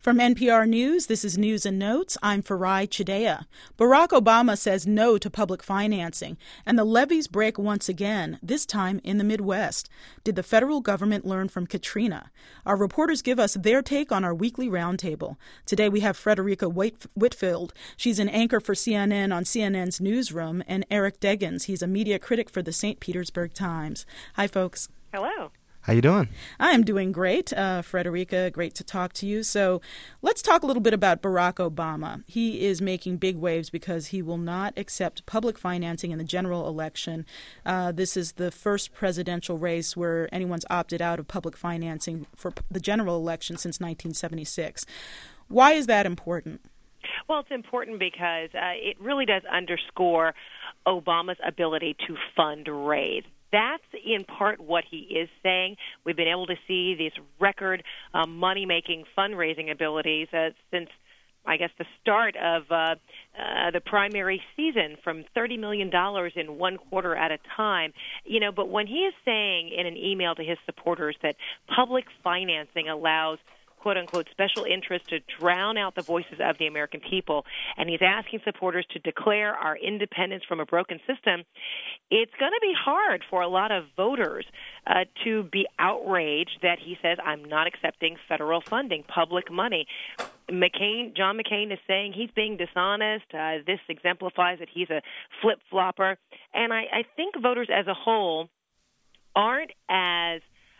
From NPR News, this is News and Notes. I'm Farai Chideya. Barack Obama says no to public financing, and the levees break once again, this time in the Midwest. Did the federal government learn from Katrina? Our reporters give us their take on our weekly roundtable. Today we have Frederica Whitfield. She's an anchor for CNN on CNN's Newsroom, and Eric Deggans. He's a media critic for the St. Petersburg Times. Hi, folks. Hello. How you doing? I am doing great. Frederica, great to talk to you. So let's talk a little bit about Barack Obama. He is making big waves because he will not accept public financing in the general election. This is the first presidential race where anyone's opted out of public financing for the general election since 1976. Why is that important? Well, it's important because it really does underscore Obama's ability to fundraise. That's in part what he is saying. We've been able to see these record money-making fundraising abilities since, I guess, the start of the primary season, from $30 million in one quarter at a time. But when he is saying in an email to his supporters that public financing allows quote-unquote special interest to drown out the voices of the American people, and he's asking supporters to declare our independence from a broken system, it's going to be hard for a lot of voters to be outraged that he says, I'm not accepting federal funding, public money. John McCain is saying he's being dishonest. This exemplifies that he's a flip-flopper. And I think voters as a whole aren't as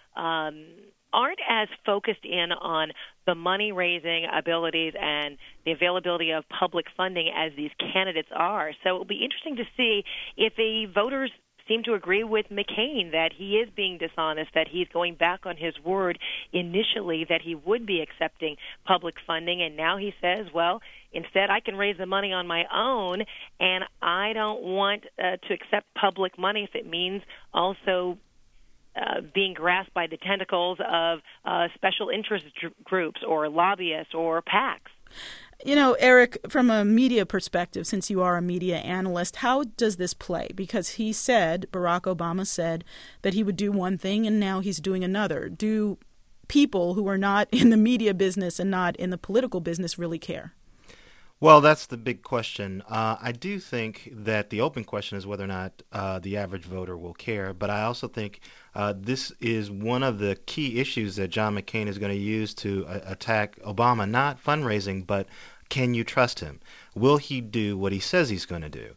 focused in on the money-raising abilities and the availability of public funding as these candidates are. So it will be interesting to see if the voters seem to agree with McCain that he is being dishonest, that he's going back on his word initially that he would be accepting public funding, and now he says, well, instead I can raise the money on my own, and I don't want to accept public money if it means also being grasped by the tentacles of special interest groups or lobbyists or PACs. Eric, from a media perspective, since you are a media analyst, how does this play? Because Barack Obama said that he would do one thing and now he's doing another. Do people who are not in the media business and not in the political business really care? Well, that's the big question. I do think that the open question is whether or not the average voter will care, but I also think this is one of the key issues that John McCain is going to use to attack Obama, not fundraising, but can you trust him? Will he do what he says he's going to do?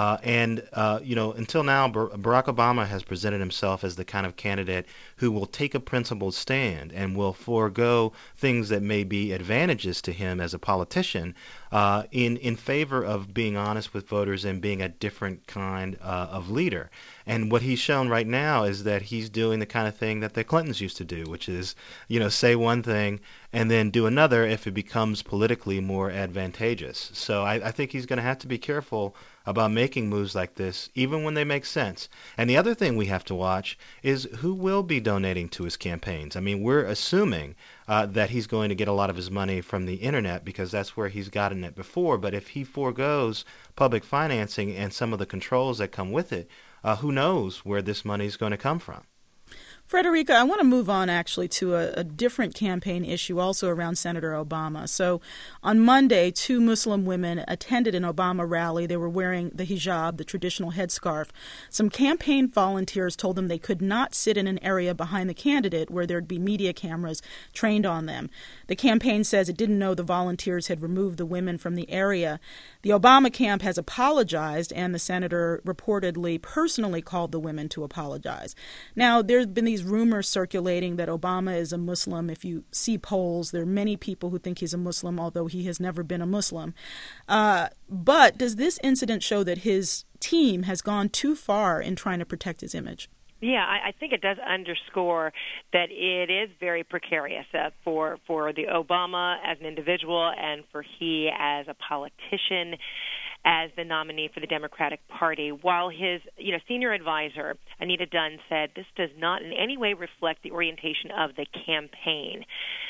Until now, Barack Obama has presented himself as the kind of candidate who will take a principled stand and will forego things that may be advantages to him as a politician in favor of being honest with voters and being a different kind of leader. And what he's shown right now is that he's doing the kind of thing that the Clintons used to do, which is, say one thing and then do another if it becomes politically more advantageous. So I think he's going to have to be careful about making moves like this, even when they make sense. And the other thing we have to watch is who will be donating to his campaigns. I mean, we're assuming that he's going to get a lot of his money from the internet because that's where he's gotten it before. But if he forgoes public financing and some of the controls that come with it, who knows where this money is going to come from? Frederica, I want to move on actually to a different campaign issue also around Senator Obama. So on Monday, 2 Muslim women attended an Obama rally. They were wearing the hijab, the traditional headscarf. Some campaign volunteers told them they could not sit in an area behind the candidate where there'd be media cameras trained on them. The campaign says it didn't know the volunteers had removed the women from the area. The Obama camp has apologized, and the senator reportedly personally called the women to apologize. Now, there's been these rumors circulating that Obama is a Muslim. If you see polls, there are many people who think he's a Muslim, although he has never been a Muslim. But does this incident show that his team has gone too far in trying to protect his image? Yeah, I think it does underscore that it is very precarious for the Obama as an individual and for he as a politician, as the nominee for the Democratic Party. While his senior advisor, Anita Dunn, said this does not in any way reflect the orientation of the campaign.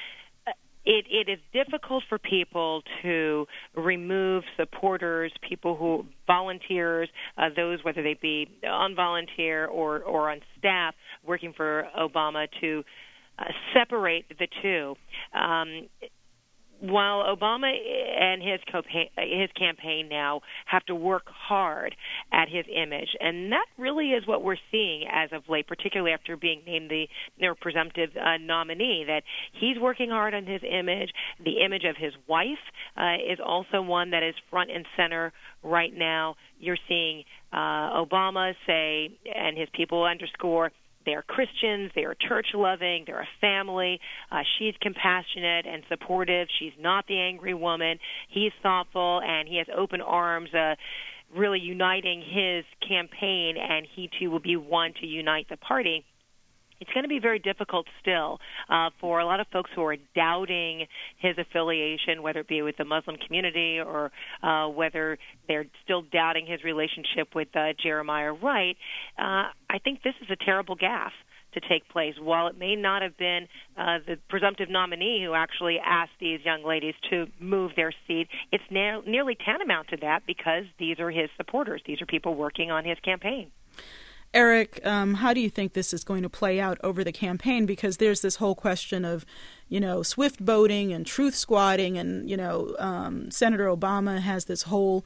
It is difficult for people to remove supporters, people who volunteers, those whether they be on volunteer or on staff working for Obama, to separate the two. while Obama and his campaign now have to work hard at his image, and that really is what we're seeing as of late, particularly after being named their presumptive nominee, that he's working hard on his image. The image of his wife is also one that is front and center right now. You're seeing Obama say, and his people underscore, they're Christians, they're church-loving, they're a family. She's compassionate and supportive. She's not the angry woman. He's thoughtful, and he has open arms, really uniting his campaign, and he, too, will be one to unite the party. It's going to be very difficult still for a lot of folks who are doubting his affiliation, whether it be with the Muslim community or whether they're still doubting his relationship with Jeremiah Wright. I think this is a terrible gaffe to take place. While it may not have been the presumptive nominee who actually asked these young ladies to move their seat, it's nearly tantamount to that because these are his supporters. These are people working on his campaign. Eric, how do you think this is going to play out over the campaign? Because there's this whole question of, swift voting and truth squatting, and, Senator Obama has this whole,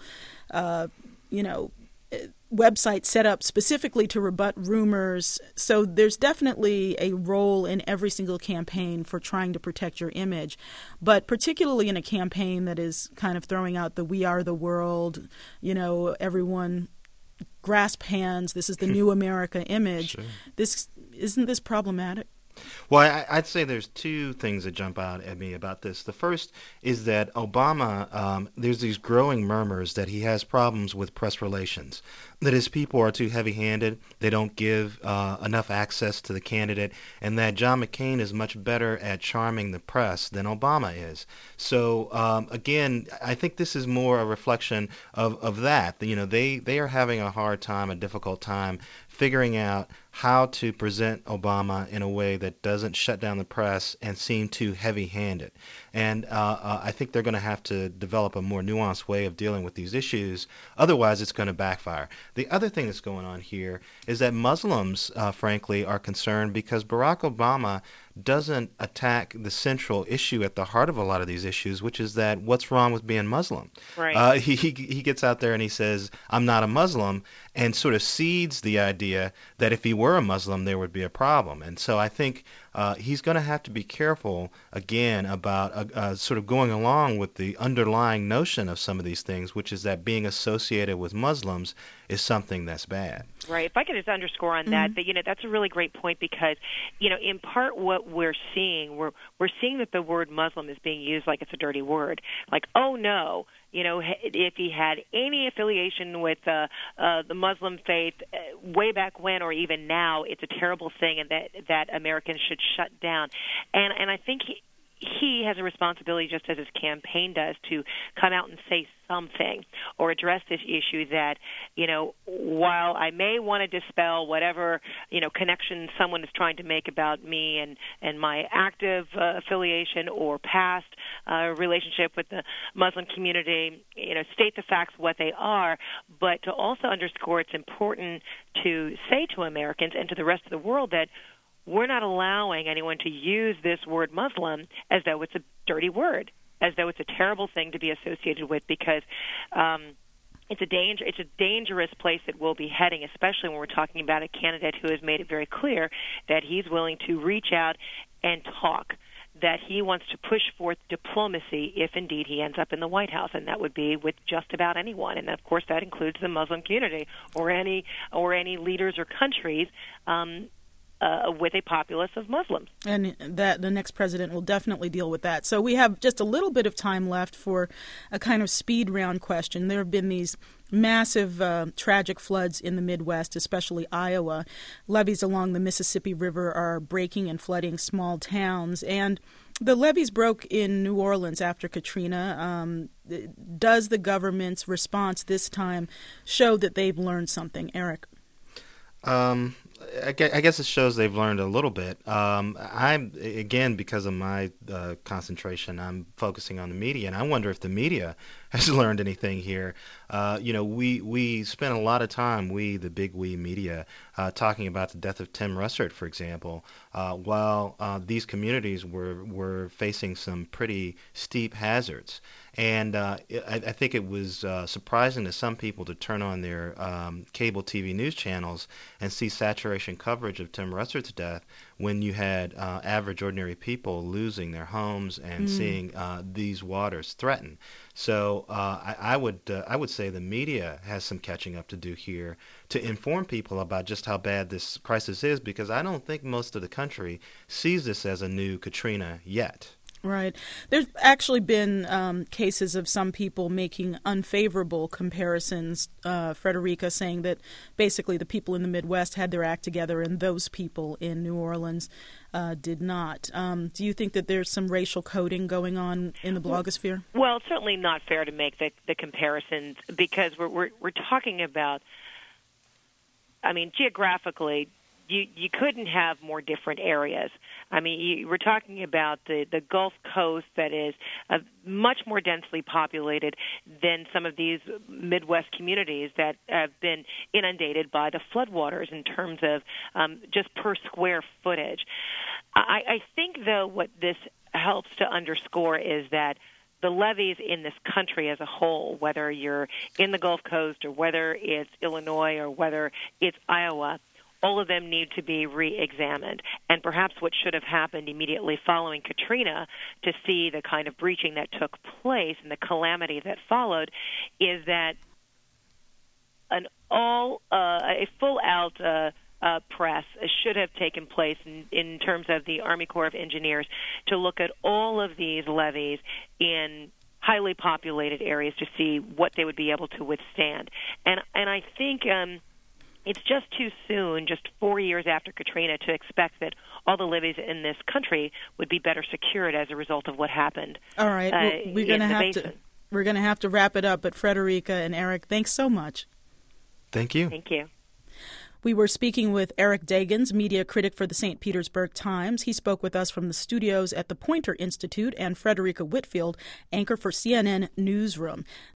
website set up specifically to rebut rumors. So there's definitely a role in every single campaign for trying to protect your image. But particularly in a campaign that is kind of throwing out the "we are the world," everyone grasp hands, this is the new America image. Sure. Isn't this problematic? Well, I'd say there's two things that jump out at me about this. The first is that Obama, there's these growing murmurs that he has problems with press relations, that his people are too heavy-handed, they don't give enough access to the candidate, and that John McCain is much better at charming the press than Obama is. So, again, I think this is more a reflection of that. They are having a hard time, a difficult time, figuring out how to present Obama in a way that doesn't shut down the press and seem too heavy-handed. And I think they're going to have to develop a more nuanced way of dealing with these issues. Otherwise, it's going to backfire. The other thing that's going on here is that Muslims, frankly, are concerned because Barack Obama doesn't attack the central issue at the heart of a lot of these issues, which is that what's wrong with being Muslim? Right. He gets out there and he says, I'm not a Muslim, and sort of seeds the idea that if he were a Muslim, there would be a problem. And so I think he's going to have to be careful, again, about sort of going along with the underlying notion of some of these things, which is that being associated with Muslims is something that's bad. Right. If I could just underscore on that, that's a really great point because, in part what we're seeing that the word Muslim is being used like it's a dirty word. Like, oh, no, if he had any affiliation with the Muslim faith way back when or even now, it's a terrible thing and that Americans should shut down. And I think he has a responsibility, just as his campaign does, to come out and say something or address this issue that, while I may want to dispel whatever, connection someone is trying to make about me and my active affiliation or past relationship with the Muslim community, state the facts what they are, but to also underscore it's important to say to Americans and to the rest of the world that we're not allowing anyone to use this word Muslim as though it's a dirty word, as though it's a terrible thing to be associated with, because it's a dangerous place that we'll be heading, especially when we're talking about a candidate who has made it very clear that he's willing to reach out and talk, that he wants to push forth diplomacy if indeed he ends up in the White House, and that would be with just about anyone, and of course that includes the Muslim community or any leaders or countries with a populace of Muslims. And that the next president will definitely deal with that. So we have just a little bit of time left for a kind of speed round question. There have been these massive tragic floods in the Midwest, especially Iowa. Levees along the Mississippi River are breaking and flooding small towns. And the levees broke in New Orleans after Katrina. Does the government's response this time show that they've learned something? Eric? I guess it shows they've learned a little bit. I'm, again, because of my concentration, I'm focusing on the media, and I wonder if the media has learned anything here. We spent a lot of time, the big we media, talking about the death of Tim Russert, for example. while these communities were facing some pretty steep hazards. And I think it was surprising to some people to turn on their cable TV news channels and see saturation coverage of Tim Russert's death when you had average, ordinary people losing their homes and seeing these waters threatened. So I would say the media has some catching up to do here to inform people about just how bad this crisis is, because I don't think most of the country sees this as a new Katrina yet. Right. There's actually been cases of some people making unfavorable comparisons, Frederica, saying that basically the people in the Midwest had their act together and those people in New Orleans did not. Do you think that there's some racial coding going on in the blogosphere? Well, it's certainly not fair to make the comparisons, because we're talking about, I mean, geographically, you couldn't have more different areas. I mean, we're talking about the Gulf Coast that is much more densely populated than some of these Midwest communities that have been inundated by the floodwaters in terms of just per square footage. I think, though, what this helps to underscore is that the levees in this country as a whole, whether you're in the Gulf Coast or whether it's Illinois or whether it's Iowa, all of them need to be re-examined. And perhaps what should have happened immediately following Katrina, to see the kind of breaching that took place and the calamity that followed, is that a full-out press should have taken place in terms of the Army Corps of Engineers to look at all of these levees in highly populated areas to see what they would be able to withstand. And I think it's just too soon, just 4 years after Katrina, to expect that all the levees in this country would be better secured as a result of what happened. All right, well, we're going to have to wrap it up. But Frederica and Eric, thanks so much. Thank you. Thank you. We were speaking with Eric Deggans, media critic for the St. Petersburg Times. He spoke with us from the studios at the Poynter Institute, and Frederica Whitfield, anchor for CNN Newsroom.